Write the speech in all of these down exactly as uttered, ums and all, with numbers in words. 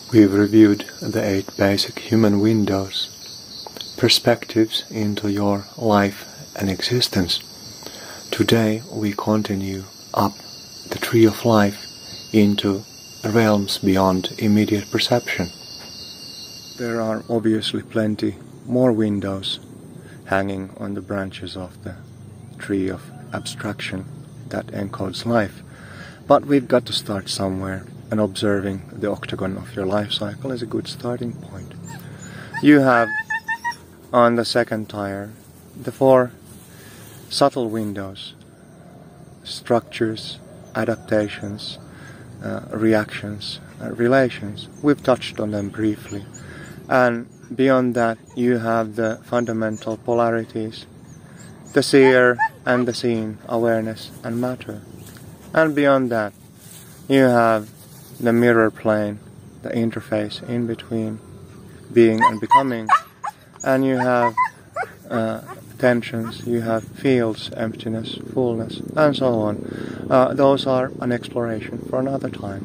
We've reviewed the eight basic human windows, perspectives into your life and existence. Today we continue up the tree of life into realms beyond immediate perception. There are obviously plenty more windows hanging on the branches of the tree of abstraction that encodes life, but we've got to start somewhere, and observing the octagon of your life cycle is a good starting point. You have on the second tire the four subtle windows, structures, adaptations, uh, reactions, uh, relations. We've touched on them briefly. And beyond that you have the fundamental polarities, the seer and the seen, awareness and matter. And beyond that you have the mirror plane, the interface in between being and becoming. And you have uh, tensions, you have fields, emptiness, fullness, and so on. Uh, those are an exploration for another time.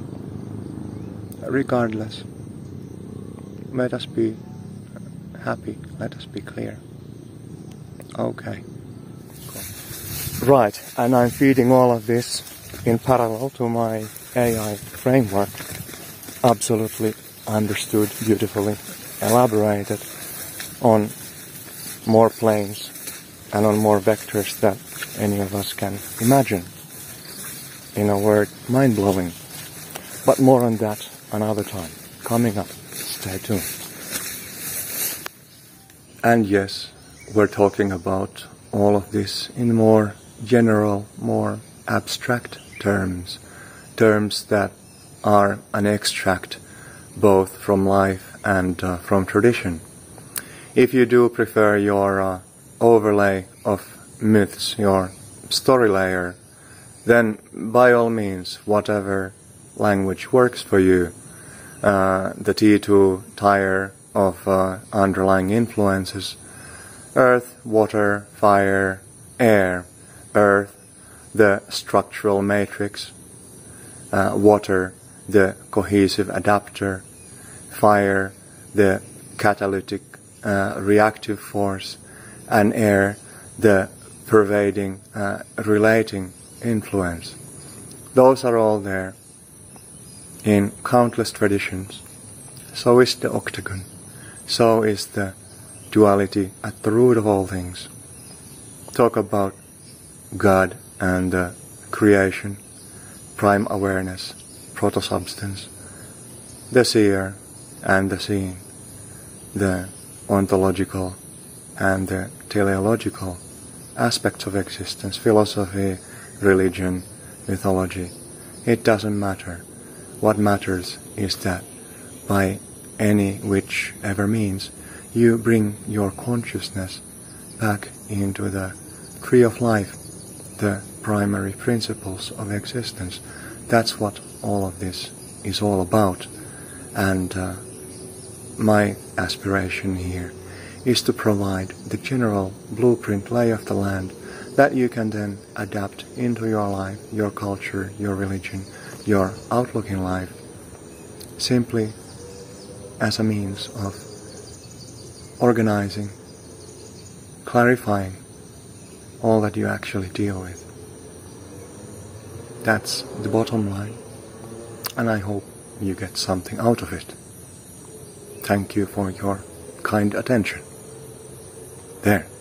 Regardless, let us be happy, let us be clear. Okay. Cool. Right, and I'm feeding all of this in parallel to my A I framework. Absolutely understood, beautifully elaborated on more planes and on more vectors that any of us can imagine. In a word, mind-blowing. But more on that another time. Coming up. Stay tuned. And yes, we're talking about all of this in more general, more abstract terms. Terms that are an extract both from life and uh, from tradition. If you do prefer your uh, overlay of myths, your story layer, then by all means, whatever language works for you, uh, the T two tire of uh, underlying influences, earth, water, fire, air, earth, the structural matrix, uh, water, the cohesive adapter, fire, the catalytic uh, reactive force, and air, the pervading, uh, relating influence. Those are all there in countless traditions. So is the octagon. So is the duality at the root of all things. Talk about God and uh, creation, prime awareness, proto-substance, the seer and the seen, the ontological and the teleological aspects of existence, philosophy, religion, mythology. It doesn't matter. What matters is that by any whichever means you bring your consciousness back into the tree of life, the primary principles of existence. That's what all of this is all about. And uh, my aspiration here is to provide the general blueprint lay of the land that you can then adapt into your life, your culture, your religion, your outlook in life, simply as a means of organizing, clarifying all that you actually deal with. That's the bottom line, and I hope you get something out of it. Thank you for your kind attention. There.